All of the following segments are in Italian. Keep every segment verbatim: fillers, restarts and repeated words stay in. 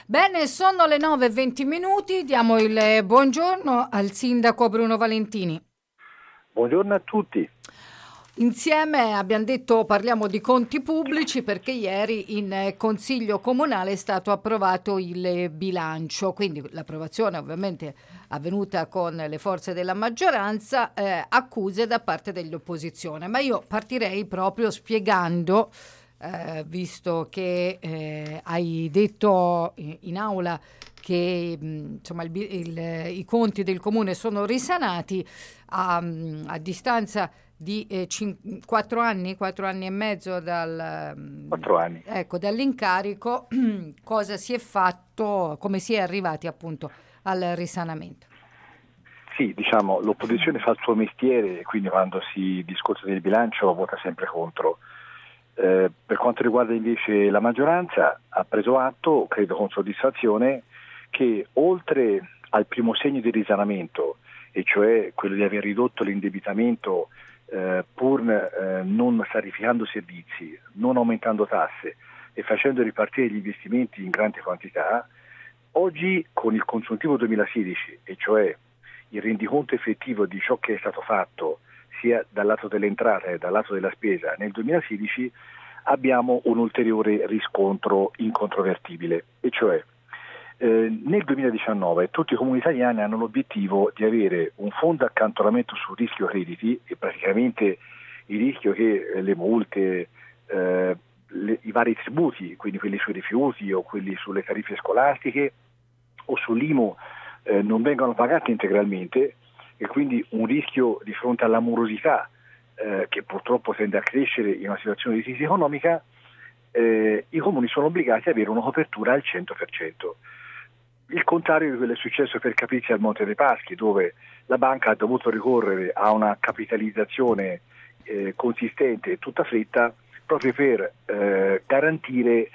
Bene, sono le nove e venti minuti, diamo il buongiorno al sindaco Bruno Valentini. Buongiorno a tutti. Insieme abbiamo detto parliamo di conti pubblici perché ieri in Consiglio Comunale è stato approvato il bilancio, quindi l'approvazione ovviamente avvenuta con le forze della maggioranza, eh, accuse da parte dell'opposizione. Ma io partirei proprio spiegando, eh, visto che eh, hai detto in aula che mh, insomma il, il, i conti del comune sono risanati a, a distanza di eh, quattro anni, quattro anni e mezzo dal, Quattro anni. Ecco, dall'incarico, cosa si è fatto, come si è arrivati appunto al risanamento? Sì, diciamo, l'opposizione fa il suo mestiere e quindi quando si discute del bilancio vota sempre contro. Eh, per quanto riguarda invece la maggioranza, ha preso atto, credo con soddisfazione, che oltre al primo segno di risanamento, e cioè quello di aver ridotto l'indebitamento eh, pur eh, non sarificando servizi, non aumentando tasse e facendo ripartire gli investimenti in grande quantità, oggi con il consuntivo duemilasedici, e cioè il rendiconto effettivo di ciò che è stato fatto sia dal lato delle entrate che dal lato della spesa nel duemilasedici, abbiamo un ulteriore riscontro incontrovertibile, e cioè eh, nel duemiladiciannove tutti i comuni italiani hanno l'obiettivo di avere un fondo accantonamento sul rischio crediti, e praticamente il rischio che eh, le multe, eh, le, i vari tributi, quindi quelli sui rifiuti o quelli sulle tariffe scolastiche o sull'I M U eh, non vengano pagati integralmente, e quindi un rischio di fronte alla morosità eh, che purtroppo tende a crescere in una situazione di crisi economica. Eh, i comuni sono obbligati ad avere una copertura al cento per cento. Il contrario di quello è successo per Capizia al Monte dei Paschi, dove la banca ha dovuto ricorrere a una capitalizzazione eh, consistente e tutta fretta proprio per eh, garantire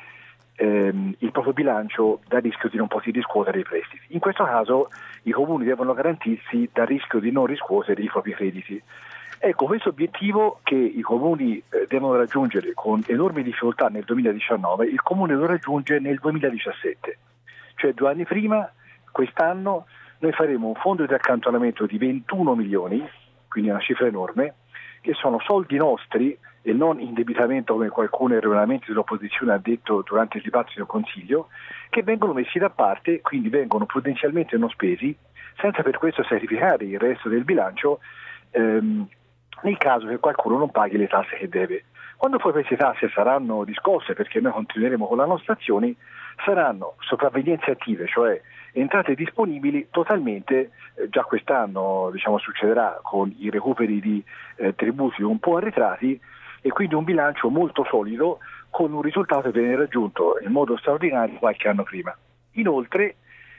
ehm, il proprio bilancio dal rischio di non poter riscuotere i prestiti. In questo caso i comuni devono garantirsi dal rischio di non riscuotere i propri crediti. Ecco, questo obiettivo che i comuni eh, devono raggiungere con enormi difficoltà nel duemiladiciannove, il comune lo raggiunge nel duemiladiciassette. Cioè due anni prima, quest'anno, noi faremo un fondo di accantonamento di ventuno milioni, quindi una cifra enorme, che sono soldi nostri e non indebitamento come qualcuno erroneamente dell'opposizione ha detto durante il dibattito del Consiglio, che vengono messi da parte, quindi vengono prudenzialmente non spesi, senza per questo sacrificare il resto del bilancio ehm, nel caso che qualcuno non paghi le tasse che deve. Quando poi queste tasse saranno discosse, perché noi continueremo con la nostra azione, saranno sopravvenienze attive, cioè entrate disponibili totalmente, eh, già quest'anno diciamo succederà con i recuperi di eh, tributi un po' arretrati, e quindi un bilancio molto solido con un risultato che viene raggiunto in modo straordinario qualche anno prima. Inoltre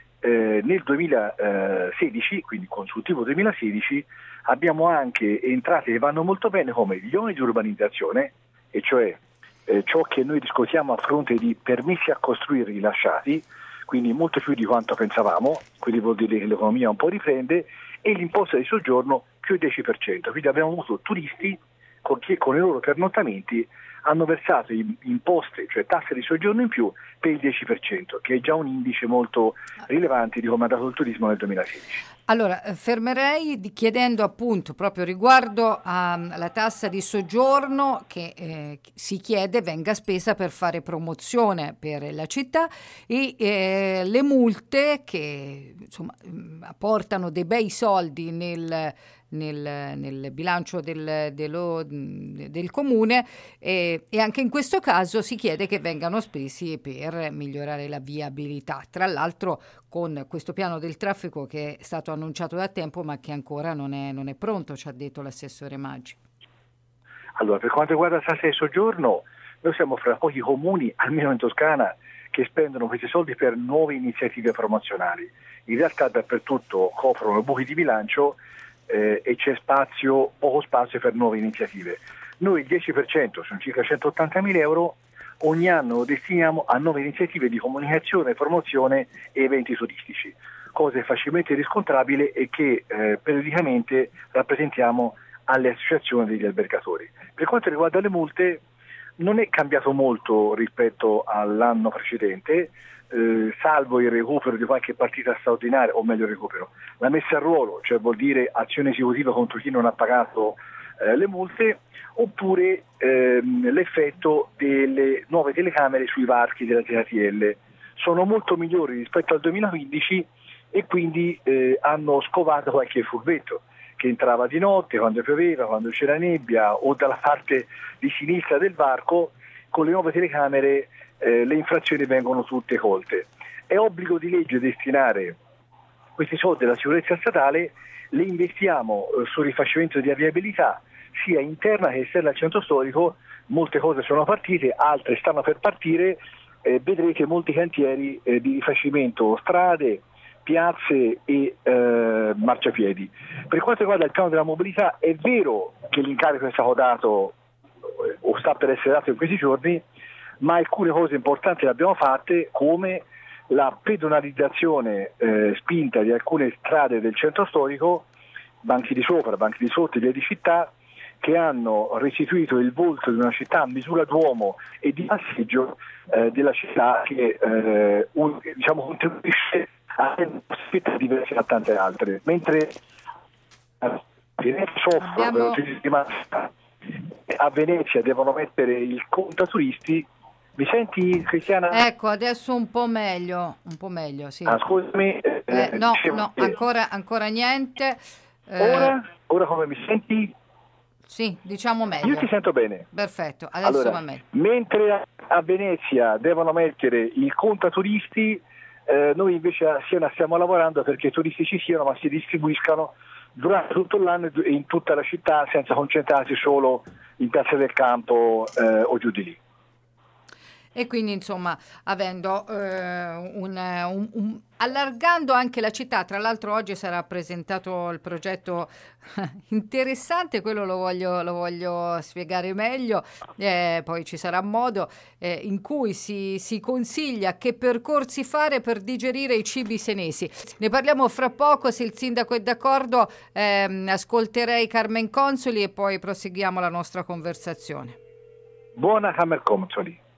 eh, nel duemilasedici, quindi consuntivo duemilasedici, abbiamo anche entrate che vanno molto bene come gli oneri di urbanizzazione, e cioè eh, ciò che noi discutiamo a fronte di permessi a costruire rilasciati, quindi molto più di quanto pensavamo, quindi vuol dire che l'economia un po' riprende, e l'imposta di soggiorno più il dieci per cento, quindi abbiamo avuto turisti che con i loro pernottamenti hanno versato imposte, cioè tasse di soggiorno in più per il dieci per cento, che è già un indice molto rilevante di come è andato il turismo nel duemilasedici. Allora, fermerei chiedendo appunto proprio riguardo alla tassa di soggiorno che eh, si chiede venga spesa per fare promozione per la città, e eh, le multe che insomma portano dei bei soldi nel Nel, nel bilancio del, dello, del comune, eh, e anche in questo caso si chiede che vengano spesi per migliorare la viabilità, tra l'altro con questo piano del traffico che è stato annunciato da tempo ma che ancora non è, non è pronto, ci ha detto l'assessore Maggi. Allora, per quanto riguarda la tassa di soggiorno, noi siamo fra pochi comuni, almeno in Toscana, che spendono questi soldi per nuove iniziative promozionali. In realtà dappertutto coprono buchi di bilancio Eh, e c'è spazio, poco spazio per nuove iniziative. Noi il dieci per cento, sono circa centottantamila euro, ogni anno lo destiniamo a nuove iniziative di comunicazione, promozione e eventi turistici, cose facilmente riscontrabili e che eh, periodicamente rappresentiamo alle associazioni degli albergatori. Per quanto riguarda le multe, non è cambiato molto rispetto all'anno precedente, eh, salvo il recupero di qualche partita straordinaria, o meglio il recupero, la messa a ruolo, cioè vuol dire azione esecutiva contro chi non ha pagato eh, le multe, oppure ehm, l'effetto delle nuove telecamere sui varchi della T T L. Sono molto migliori rispetto al duemilaquindici e quindi eh, hanno scovato qualche furbetto che entrava di notte, quando pioveva, quando c'era nebbia, o dalla parte di sinistra del varco. Con le nuove telecamere eh, le infrazioni vengono tutte colte. È obbligo di legge destinare questi soldi alla sicurezza statale, li investiamo eh, sul rifacimento di viabilità sia interna che esterna al centro storico. Molte cose sono partite, altre stanno per partire, eh, vedrete molti cantieri eh, di rifacimento strade, piazze e eh, marciapiedi. Per quanto riguarda il piano della mobilità, è vero che l'incarico è stato dato eh, o sta per essere dato in questi giorni, ma alcune cose importanti le abbiamo fatte, come la pedonalizzazione eh, spinta di alcune strade del centro storico, banchi di sopra, banchi di sotto e via di città, che hanno restituito il volto di una città a misura d'uomo e di passeggio eh, della città, che eh, un, diciamo, contribuisce a aspetti diversi da tante altre. Mentre a Venezia soffrono Abbiamo... a Venezia devono mettere il conto turisti. Mi senti, Cristiana? Ecco, adesso un po' meglio, un po' meglio, sì. Ah, scusami. Eh, eh, no, no, che... ancora, ancora niente. Eh... Ora? Ora come mi senti? Sì, diciamo meglio. Io ti sento bene. Perfetto, adesso allora, va meglio. Mentre a Venezia devono mettere il conto a turisti, eh, noi invece a Siena stiamo lavorando perché i turisti ci siano, ma si distribuiscano durante tutto l'anno e in tutta la città, senza concentrarsi solo in Piazza del Campo eh, o giù di lì. E quindi insomma avendo eh, un, un, un, allargando anche la città. Tra l'altro oggi sarà presentato il progetto interessante, quello lo voglio, lo voglio spiegare meglio, eh, poi ci sarà modo, eh, in cui si, si consiglia che percorsi fare per digerire i cibi senesi. Ne parliamo fra poco, se il sindaco è d'accordo. ehm, ascolterei Carmen Consoli e poi proseguiamo la nostra conversazione. Buona Carmen Consoli.